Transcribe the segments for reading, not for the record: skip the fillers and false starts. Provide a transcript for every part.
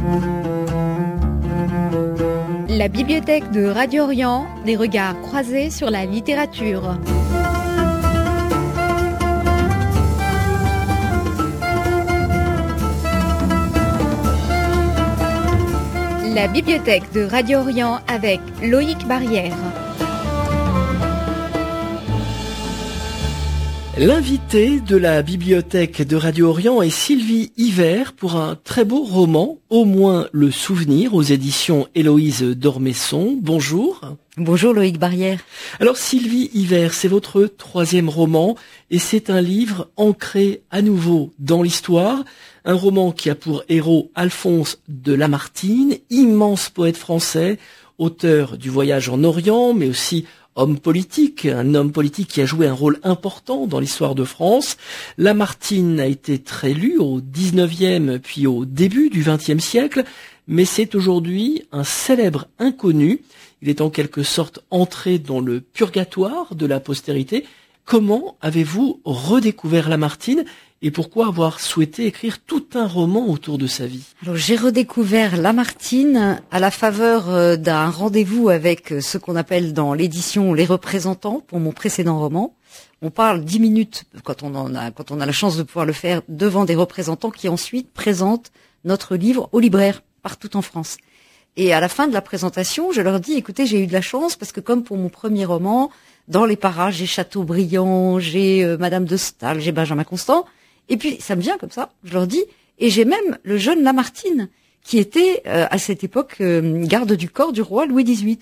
La bibliothèque de Radio Orient, des regards croisés sur la littérature. La bibliothèque de Radio Orient avec Loïc Barrière. L'invité de la bibliothèque de Radio Orient est Sylvie Yver pour un très beau roman, Au moins le souvenir, aux éditions Héloïse d'Ormesson. Bonjour. Bonjour Loïc Barrière. Alors Sylvie Yver, c'est votre troisième roman et c'est un livre ancré à nouveau dans l'histoire. Un roman qui a pour héros Alphonse de Lamartine, immense poète français, auteur du Voyage en Orient, mais aussi homme politique, un homme politique qui a joué un rôle important dans l'histoire de France. Lamartine a été très lu au 19e puis au début du 20e siècle, mais c'est aujourd'hui un célèbre inconnu. Il est en quelque sorte entré dans le purgatoire de la postérité. Comment avez-vous redécouvert Lamartine et pourquoi avoir souhaité écrire tout un roman autour de sa vie? Alors, j'ai redécouvert Lamartine à la faveur d'un rendez-vous avec ce qu'on appelle dans l'édition les représentants pour mon précédent roman. On parle 10 minutes quand on a la chance de pouvoir le faire devant des représentants qui ensuite présentent notre livre aux libraires partout en France. Et à la fin de la présentation, je leur dis, écoutez, j'ai eu de la chance parce que comme pour mon premier roman, dans les parages, j'ai Chateaubriand, j'ai Madame de Staël, j'ai Benjamin Constant. Et puis, ça me vient comme ça, je leur dis, et j'ai même le jeune Lamartine, qui était, à cette époque, garde du corps du roi Louis XVIII.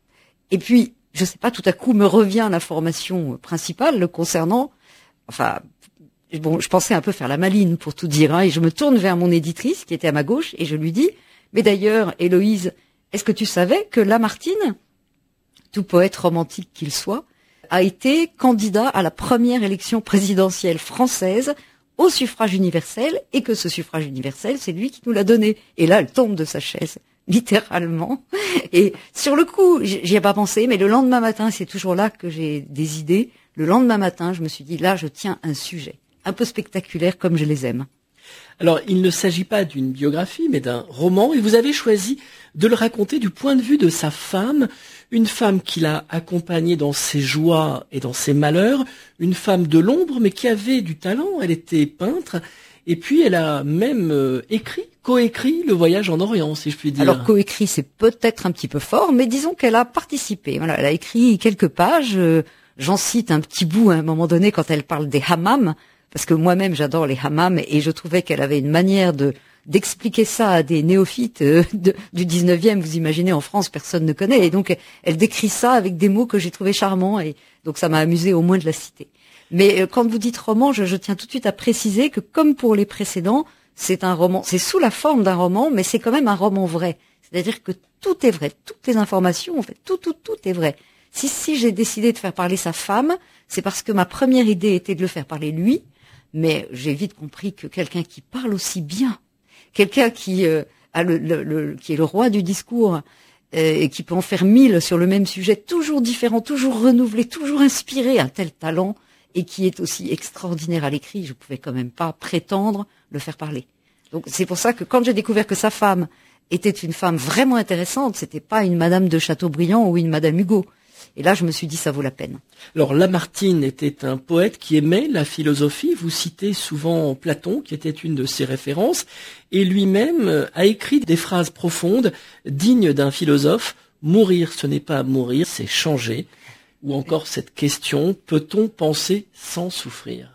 Et puis, je sais pas, tout à coup, me revient l'information principale le concernant, enfin, bon, je pensais un peu faire la maline, pour tout dire, hein, et je me tourne vers mon éditrice, qui était à ma gauche, et je lui dis, mais d'ailleurs, Héloïse, est-ce que tu savais que Lamartine, tout poète romantique qu'il soit, a été candidat à la première élection présidentielle française au suffrage universel, et que ce suffrage universel, c'est lui qui nous l'a donné. Et là, elle tombe de sa chaise, littéralement. Et sur le coup, j'y ai pas pensé, mais le lendemain matin, c'est toujours là que j'ai des idées. Le lendemain matin, je me suis dit, là, je tiens un sujet un peu spectaculaire comme je les aime. Alors, il ne s'agit pas d'une biographie, mais d'un roman, et vous avez choisi de le raconter du point de vue de sa femme, une femme qui l'a accompagné dans ses joies et dans ses malheurs, une femme de l'ombre, mais qui avait du talent, elle était peintre, et puis elle a même coécrit Le Voyage en Orient, si je puis dire. Alors, coécrit, c'est peut-être un petit peu fort, mais disons qu'elle a participé. Voilà, elle a écrit quelques pages, j'en cite un petit bout à un moment donné quand elle parle des hammams, parce que moi-même j'adore les hammams et je trouvais qu'elle avait une manière d'expliquer ça à des néophytes du 19e, vous imaginez, en France, personne ne connaît. Et donc, elle décrit ça avec des mots que j'ai trouvé charmants et donc ça m'a amusé au moins de la citer. Mais quand vous dites roman, je tiens tout de suite à préciser que comme pour les précédents, c'est un roman, c'est sous la forme d'un roman, mais c'est quand même un roman vrai. C'est-à-dire que tout est vrai, toutes les informations, en fait, tout est vrai. Si j'ai décidé de faire parler sa femme, c'est parce que ma première idée était de le faire parler lui, mais j'ai vite compris que quelqu'un qui parle aussi bien, quelqu'un qui qui est le roi du discours et qui peut en faire 1000 sur le même sujet, toujours différent, toujours renouvelé, toujours inspiré, un tel talent, et qui est aussi extraordinaire à l'écrit, je pouvais quand même pas prétendre le faire parler. Donc c'est pour ça que quand j'ai découvert que sa femme était une femme vraiment intéressante, c'était pas une Madame de Chateaubriand ou une Madame Hugo. Et là, je me suis dit, ça vaut la peine. Alors, Lamartine était un poète qui aimait la philosophie. Vous citez souvent Platon, qui était une de ses références. Et lui-même a écrit des phrases profondes, dignes d'un philosophe. Mourir, ce n'est pas mourir, c'est changer. Ou encore cette question, peut-on penser sans souffrir?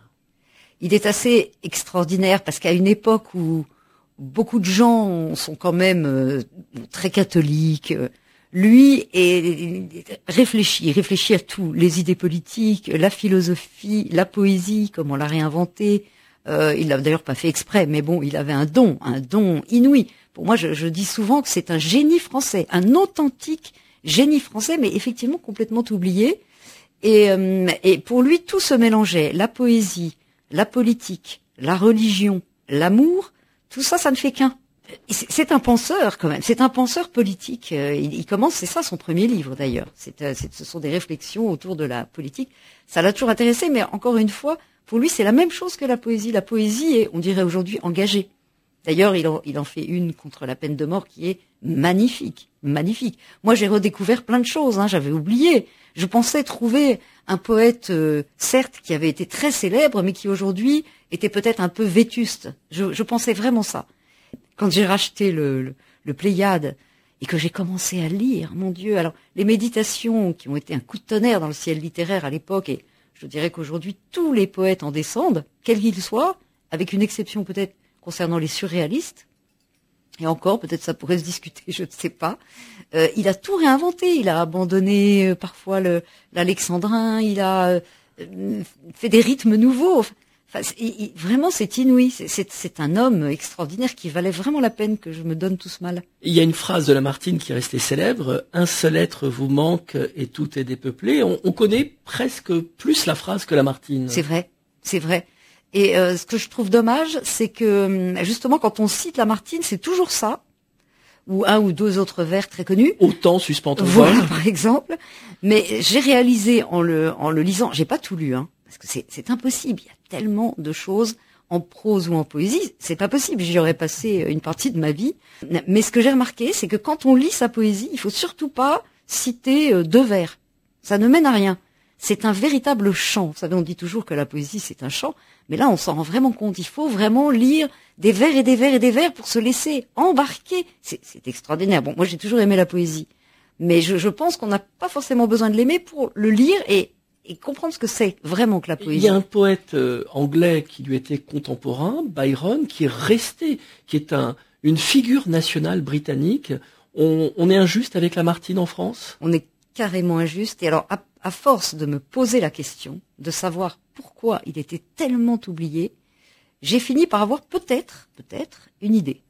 Il est assez extraordinaire parce qu'à une époque où beaucoup de gens sont quand même très catholiques, lui réfléchit à tout, les idées politiques, la philosophie, la poésie, comme on l'a réinventé. Il l'a d'ailleurs pas fait exprès, mais bon, il avait un don inouï. Pour moi, je dis souvent que c'est un génie français, un authentique génie français, mais effectivement complètement oublié. Et pour lui, tout se mélangeait. La poésie, la politique, la religion, l'amour, tout ça, ça ne fait qu'un. C'est un penseur quand même, c'est un penseur politique. Il commence, c'est ça son premier livre d'ailleurs. Ce sont des réflexions autour de la politique. Ça l'a toujours intéressé, mais encore une fois, pour lui c'est la même chose que la poésie. La poésie est, on dirait aujourd'hui, engagée. D'ailleurs, il en fait une contre la peine de mort qui est magnifique, magnifique. Moi, j'ai redécouvert plein de choses, j'avais oublié. Je pensais trouver un poète, certes, qui avait été très célèbre, mais qui aujourd'hui était peut-être un peu vétuste. Je pensais vraiment ça. Quand j'ai racheté le Pléiade et que j'ai commencé à lire, mon Dieu, alors les méditations qui ont été un coup de tonnerre dans le ciel littéraire à l'époque, et je dirais qu'aujourd'hui tous les poètes en descendent, quels qu'ils soient, avec une exception peut-être concernant les surréalistes, et encore, peut-être ça pourrait se discuter, je ne sais pas. Il a tout réinventé, il a abandonné parfois l'alexandrin, il a fait des rythmes nouveaux. Enfin, vraiment, c'est inouï. C'est un homme extraordinaire qui valait vraiment la peine que je me donne tout ce mal. Il y a une phrase de Lamartine qui est restée célèbre, « Un seul être vous manque et tout est dépeuplé ». On connaît presque plus la phrase que Lamartine. C'est vrai, c'est vrai. Et ce que je trouve dommage, c'est que justement quand on cite Lamartine, c'est toujours ça, ou un ou deux autres vers très connus. Autant suspend ton vol, vol, par exemple. Mais j'ai réalisé en le lisant, j'ai pas tout lu, parce que c'est impossible. Il y a tellement de choses en prose ou en poésie, c'est pas possible. J'y aurais passé une partie de ma vie. Mais ce que j'ai remarqué, c'est que quand on lit sa poésie, il faut surtout pas citer deux vers. Ça ne mène à rien. C'est un véritable chant. Vous savez, on dit toujours que la poésie, c'est un chant. Mais là, on s'en rend vraiment compte. Il faut vraiment lire des vers et des vers et des vers pour se laisser embarquer. C'est extraordinaire. Bon, moi, j'ai toujours aimé la poésie. Mais je pense qu'on n'a pas forcément besoin de l'aimer pour le lire et comprendre ce que c'est vraiment que la poésie. Il y a un poète anglais qui lui était contemporain, Byron, qui est resté, qui est une figure nationale britannique. On est injuste avec Lamartine en France ? On est carrément injuste. Et alors, à force de me poser la question, de savoir pourquoi il était tellement oublié, j'ai fini par avoir peut-être une idée.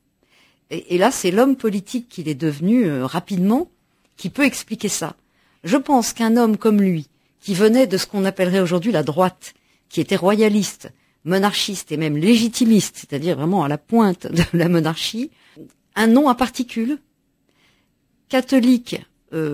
Et là, c'est l'homme politique qu'il est devenu rapidement qui peut expliquer ça. Je pense qu'un homme comme lui, qui venait de ce qu'on appellerait aujourd'hui la droite, qui était royaliste, monarchiste et même légitimiste, c'est-à-dire vraiment à la pointe de la monarchie, un nom à particules, catholique,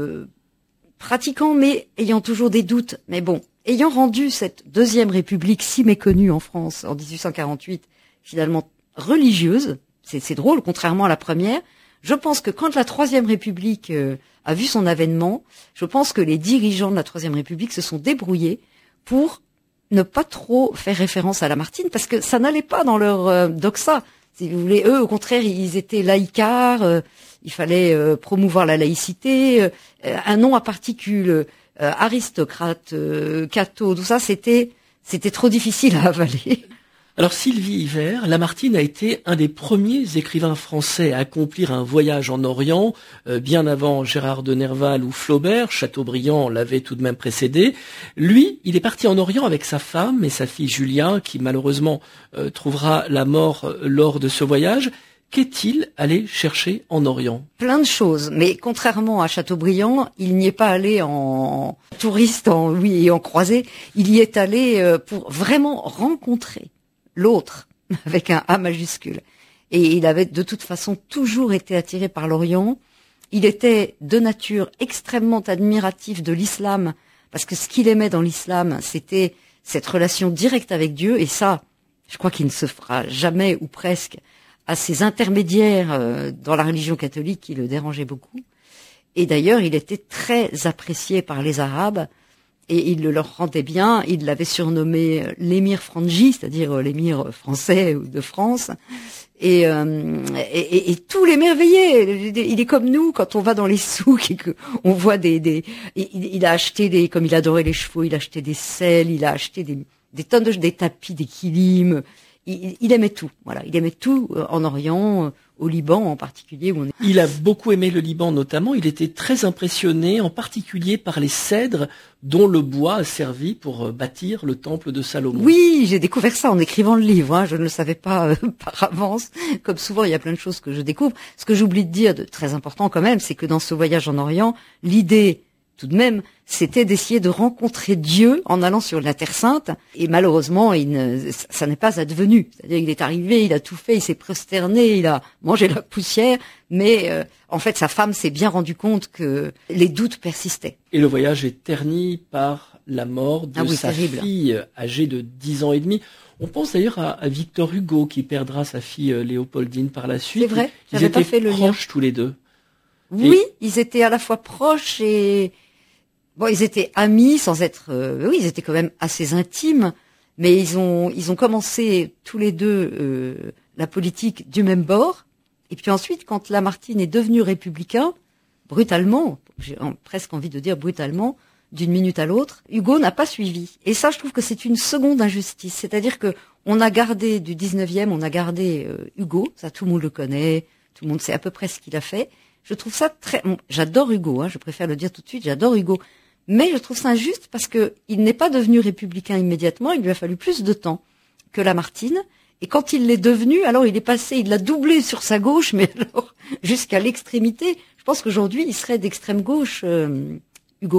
pratiquant mais ayant toujours des doutes, mais bon, ayant rendu cette deuxième république si méconnue en France en 1848, finalement religieuse, c'est drôle, contrairement à la première, je pense que quand la troisième république a vu son avènement, je pense que les dirigeants de la troisième république se sont débrouillés pour ne pas trop faire référence à Lamartine, parce que ça n'allait pas dans leur doxa. Si vous voulez, eux, au contraire, ils étaient laïcards, il fallait promouvoir la laïcité, un nom à particules, aristocrate, catho, tout ça, c'était trop difficile à avaler. Alors Sylvie Yver, Lamartine a été un des premiers écrivains français à accomplir un voyage en Orient, bien avant Gérard de Nerval ou Flaubert. Chateaubriand l'avait tout de même précédé. Lui, il est parti en Orient avec sa femme et sa fille Julia, qui malheureusement trouvera la mort lors de ce voyage. Qu'est-il allé chercher en Orient ? Plein de choses, mais contrairement à Chateaubriand, il n'y est pas allé en touriste, en croisé. Il y est allé pour vraiment rencontrer l'autre, avec un A majuscule. Et il avait de toute façon toujours été attiré par l'Orient. Il était de nature extrêmement admiratif de l'islam, parce que ce qu'il aimait dans l'islam, c'était cette relation directe avec Dieu, et ça, je crois qu'il ne se fera jamais, ou presque, à ces intermédiaires dans la religion catholique qui le dérangeaient beaucoup. Et d'ailleurs, il était très apprécié par les Arabes, et il le leur rendait bien. Il l'avait surnommé l'émir Frangi, c'est-à-dire l'émir français ou de France, et tout l'émerveillait. Il est comme nous quand on va dans les souks et qu'on voit il a acheté comme il adorait les chevaux, il a acheté des selles, il a acheté des tonnes des tapis, des kilims. Il aimait tout, voilà. Il aimait tout en Orient, au Liban en particulier. Il a beaucoup aimé le Liban notamment. Il était très impressionné, en particulier par les cèdres dont le bois a servi pour bâtir le temple de Salomon. Oui, j'ai découvert ça en écrivant le livre. Je ne le savais pas par avance. Comme souvent, il y a plein de choses que je découvre. Ce que j'oublie de dire, de très important quand même, c'est que dans ce voyage en Orient, l'idée tout de même, c'était d'essayer de rencontrer Dieu en allant sur la Terre Sainte. Et malheureusement, ça n'est pas advenu. C'est-à-dire, il est arrivé, il a tout fait, il s'est prosterné, il a mangé la poussière. Mais en fait, sa femme s'est bien rendu compte que les doutes persistaient. Et le voyage est terni par la mort de sa terrible. fille âgée de 10 ans et demi. On pense d'ailleurs à Victor Hugo qui perdra sa fille Léopoldine par la suite. C'est vrai, ils j'avais étaient pas fait le lien. proches tous les deux. Oui, ils étaient à la fois proches et bon, ils étaient amis sans être. Oui, ils étaient quand même assez intimes, mais ils ont commencé tous les deux la politique du même bord. Et puis ensuite, quand Lamartine est devenu républicain, brutalement, j'ai presque envie de dire brutalement, d'une minute à l'autre, Hugo n'a pas suivi. Et ça, je trouve que c'est une seconde injustice. C'est-à-dire que on a gardé du 19e, on a gardé Hugo, ça tout le monde le connaît, tout le monde sait à peu près ce qu'il a fait. Je trouve ça très... Bon, j'adore Hugo, hein, je préfère le dire tout de suite, j'adore Hugo. Mais je trouve ça injuste parce que il n'est pas devenu républicain immédiatement, il lui a fallu plus de temps que Lamartine. Et quand il l'est devenu, alors il est passé, il l'a doublé sur sa gauche, mais alors jusqu'à l'extrémité. Je pense qu'aujourd'hui, il serait d'extrême gauche, Hugo.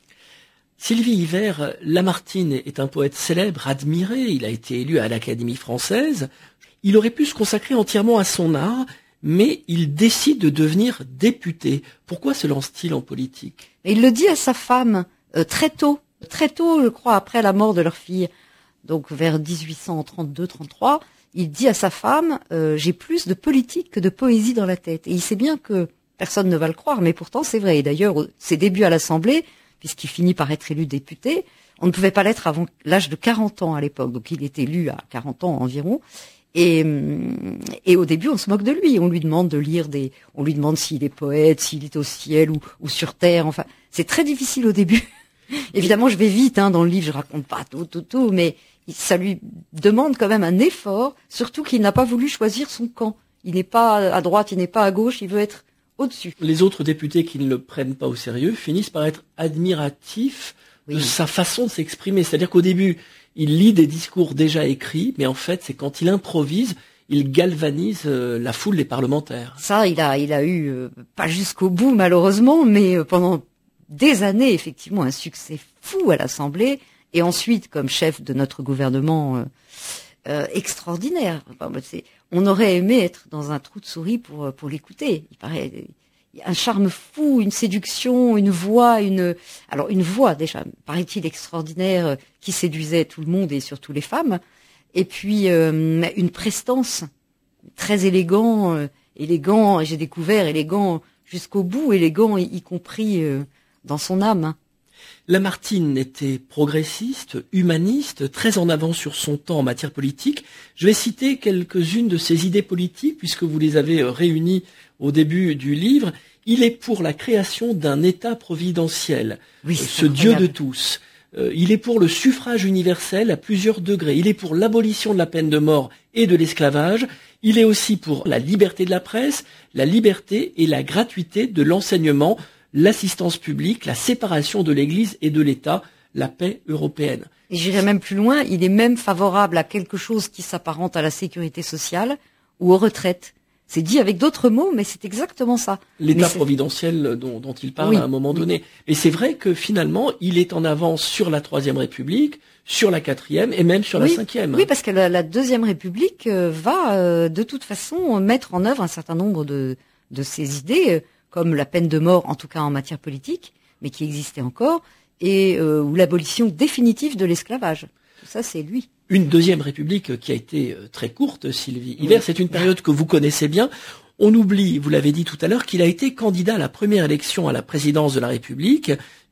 Sylvie Hiver, Lamartine est un poète célèbre, admiré, il a été élu à l'Académie française. Il aurait pu se consacrer entièrement à son art, mais il décide de devenir député. Pourquoi se lance-t-il en politique? Et il le dit à sa femme très tôt, je crois, après la mort de leur fille, donc vers 1832-33, il dit à sa femme j'ai plus de politique que de poésie dans la tête. Et il sait bien que personne ne va le croire, mais pourtant c'est vrai. Et d'ailleurs, ses débuts à l'Assemblée, puisqu'il finit par être élu député, on ne pouvait pas l'être avant l'âge de 40 ans à l'époque, donc il est élu à 40 ans environ. Et au début, on se moque de lui. On lui demande de lire on lui demande s'il est poète, s'il est au ciel ou sur terre. Enfin, c'est très difficile au début. Évidemment, je vais vite, hein, dans le livre, je raconte pas tout, mais ça lui demande quand même un effort, surtout qu'il n'a pas voulu choisir son camp. Il n'est pas à droite, il n'est pas à gauche, il veut être au-dessus. Les autres députés qui ne le prennent pas au sérieux finissent par être admiratifs de sa façon de s'exprimer. C'est-à-dire qu'au début, il lit des discours déjà écrits, mais en fait, c'est quand il improvise, il galvanise la foule des parlementaires. Ça, il a eu, pas jusqu'au bout malheureusement, mais pendant des années, effectivement, un succès fou à l'Assemblée, et ensuite, comme chef de notre gouvernement extraordinaire. Enfin, on aurait aimé être dans un trou de souris pour l'écouter. Il paraît un charme fou, une séduction, une voix déjà, paraît-il extraordinaire, qui séduisait tout le monde et surtout les femmes. Et puis une prestance très élégant, j'ai découvert élégant jusqu'au bout, élégant y compris dans son âme. Lamartine était progressiste, humaniste, très en avance sur son temps en matière politique. Je vais citer quelques-unes de ses idées politiques, puisque vous les avez réunies au début du livre. Il est pour la création d'un État providentiel, ce Dieu de tous. Il est pour le suffrage universel à plusieurs degrés. Il est pour l'abolition de la peine de mort et de l'esclavage. Il est aussi pour la liberté de la presse, la liberté et la gratuité de l'enseignement, l'assistance publique, la séparation de l'Église et de l'État, la paix européenne. Et j'irais même plus loin, il est même favorable à quelque chose qui s'apparente à la sécurité sociale ou aux retraites. C'est dit avec d'autres mots, mais c'est exactement ça. L'État providentiel dont il parle à un moment donné. Et c'est vrai que finalement, il est en avance sur la Troisième République, sur la Quatrième et même sur la Cinquième. Oui, parce que la Deuxième République va de toute façon mettre en œuvre un certain nombre de ses idées, comme la peine de mort, en tout cas en matière politique, mais qui existait encore, et ou l'abolition définitive de l'esclavage. Tout ça, c'est lui. Une Deuxième République qui a été très courte, Sylvie Hiver, c'est une période que vous connaissez bien. On oublie, vous l'avez dit tout à l'heure, qu'il a été candidat à la première élection à la présidence de la République,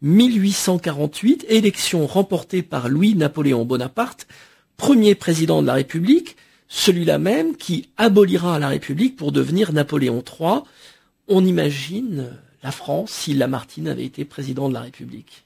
1848, élection remportée par Louis-Napoléon Bonaparte, premier président de la République, celui-là même qui abolira la République pour devenir Napoléon III. On imagine la France si Lamartine avait été président de la République.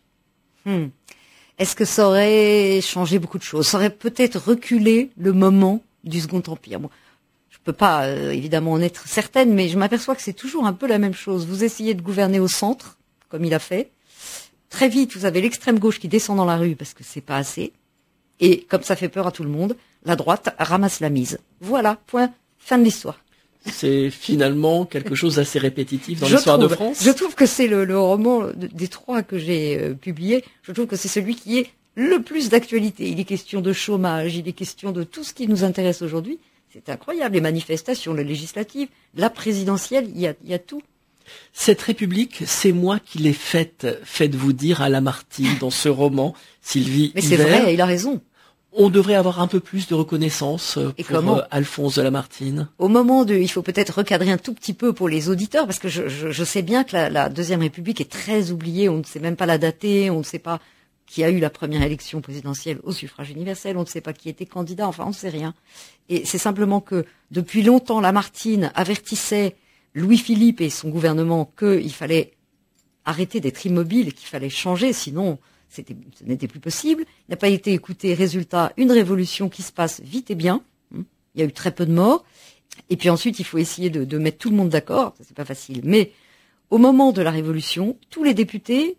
Est-ce que ça aurait changé beaucoup de choses? Ça aurait peut-être reculé le moment du Second Empire. Bon, je peux pas évidemment en être certaine, mais je m'aperçois que c'est toujours un peu la même chose. Vous essayez de gouverner au centre, comme il a fait. Très vite, vous avez l'extrême gauche qui descend dans la rue parce que c'est pas assez. Et comme ça fait peur à tout le monde, la droite ramasse la mise. Voilà, point, fin de l'histoire. C'est finalement quelque chose d'assez répétitif dans l'histoire de France. Je trouve que c'est le roman des trois que j'ai publié, je trouve que c'est celui qui est le plus d'actualité. Il est question de chômage, il est question de tout ce qui nous intéresse aujourd'hui. C'est incroyable, les manifestations, les législatives, la présidentielle, il y a tout. Cette République, c'est moi qui l'ai faite, faites-vous dire à Lamartine dans ce roman, Sylvie Mais c'est Hiver. vrai, il a raison. On devrait avoir un peu plus de reconnaissance Et pour comment Alphonse de Lamartine. Au moment il faut peut-être recadrer un tout petit peu pour les auditeurs, parce que je sais bien que la Deuxième République est très oubliée, on ne sait même pas la dater, on ne sait pas qui a eu la première élection présidentielle au suffrage universel, on ne sait pas qui était candidat, enfin on ne sait rien. Et c'est simplement que depuis longtemps, Lamartine avertissait Louis-Philippe et son gouvernement qu'il fallait arrêter d'être immobile, qu'il fallait changer, sinon ce n'était plus possible. Il n'a pas été écouté. Résultat, une révolution qui se passe vite et bien. Il y a eu très peu de morts. Et puis ensuite, il faut essayer de mettre tout le monde d'accord. Ça, c'est pas facile. Mais au moment de la révolution, tous les députés,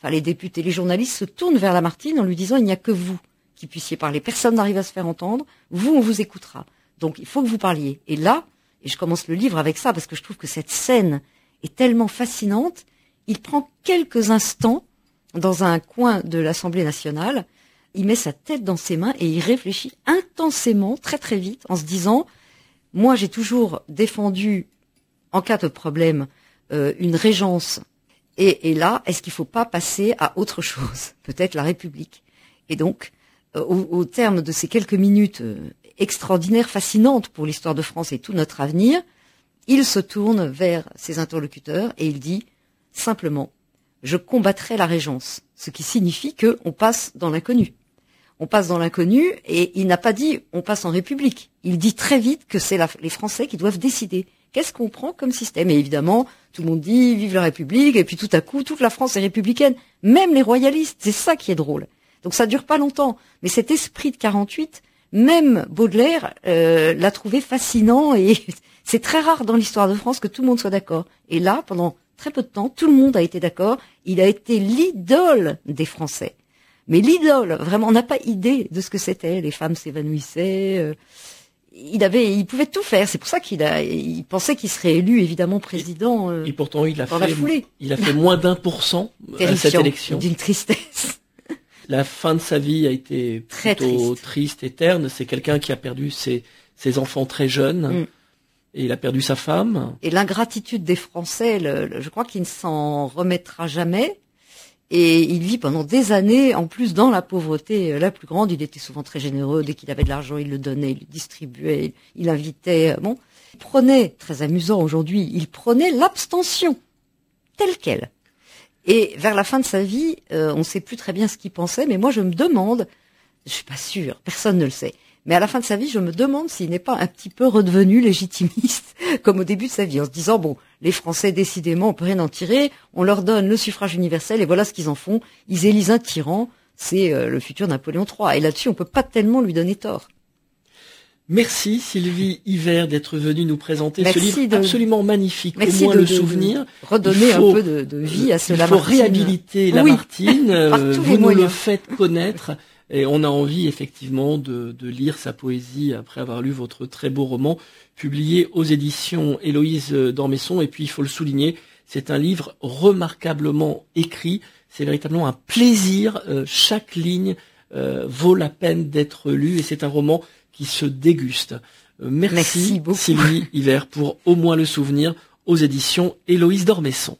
les journalistes se tournent vers Lamartine en lui disant il n'y a que vous qui puissiez parler. Personne n'arrive à se faire entendre. Vous, on vous écoutera. Donc, il faut que vous parliez. Et là, et je commence le livre avec ça parce que je trouve que cette scène est tellement fascinante. Il prend quelques instants dans un coin de l'Assemblée nationale. Il met sa tête dans ses mains et il réfléchit intensément, très très vite, en se disant moi, j'ai toujours défendu, en cas de problème, une régence. Et là, est-ce qu'il ne faut pas passer à autre chose? Peut-être la République. Et donc, au terme de ces quelques minutes extraordinaires, fascinantes pour l'histoire de France et tout notre avenir, il se tourne vers ses interlocuteurs et il dit simplement « Je combattrai la régence », ce qui signifie qu'on passe dans l'inconnu. On passe dans l'inconnu et il n'a pas dit « on passe en République ». Il dit très vite que c'est les Français qui doivent décider. Qu'est-ce qu'on prend comme système? Et évidemment, tout le monde dit « vive la République » et puis tout à coup, toute la France est républicaine. Même les royalistes, c'est ça qui est drôle. Donc ça dure pas longtemps. Mais cet esprit de 48, même Baudelaire l'a trouvé fascinant et c'est très rare dans l'histoire de France que tout le monde soit d'accord. Et là, pendant très peu de temps, tout le monde a été d'accord. Il a été l'idole des Français. Mais l'idole, vraiment, on n'a pas idée de ce que c'était. Les femmes s'évanouissaient. Il pouvait tout faire. C'est pour ça il pensait qu'il serait élu, évidemment, président. Et pourtant, il a fait moins d'1% à cette élection. D'une tristesse. La fin de sa vie a été plutôt triste et terne. C'est quelqu'un qui a perdu ses enfants très jeunes. Et il a perdu sa femme. Et l'ingratitude des Français, je crois qu'il ne s'en remettra jamais. Et il vit pendant des années, en plus, dans la pauvreté la plus grande. Il était souvent très généreux. Dès qu'il avait de l'argent, il le donnait, il le distribuait, il invitait. Bon, il prenait, très amusant aujourd'hui, il prenait l'abstention, telle quelle. Et vers la fin de sa vie, on ne sait plus très bien ce qu'il pensait, mais moi je me demande, je suis pas sûre, personne ne le sait, mais à la fin de sa vie, je me demande s'il n'est pas un petit peu redevenu légitimiste, comme au début de sa vie, en se disant, bon, les Français, décidément, on peut rien en tirer, on leur donne le suffrage universel, et voilà ce qu'ils en font, ils élisent un tyran, c'est le futur Napoléon III, et là-dessus, on peut pas tellement lui donner tort. Merci Sylvie Hiver d'être venue nous présenter ce livre absolument magnifique, au moins le souvenir. Redonner un peu de vie à ce Lamartine. Il faut réhabiliter Lamartine, vous nous le faites connaître. Et on a envie effectivement de lire sa poésie après avoir lu votre très beau roman publié aux éditions Héloïse d'Ormesson. Et puis il faut le souligner, c'est un livre remarquablement écrit. C'est véritablement un plaisir. Chaque ligne vaut la peine d'être lue et c'est un roman qui se déguste. Merci beaucoup Sylvie Hiver pour Au moins le souvenir aux éditions Héloïse d'Ormesson.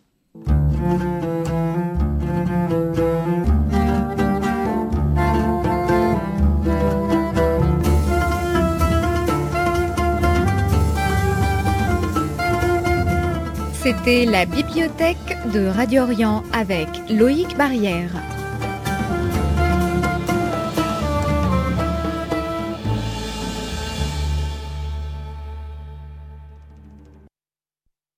C'était la bibliothèque de Radio Orient avec Loïc Barrière.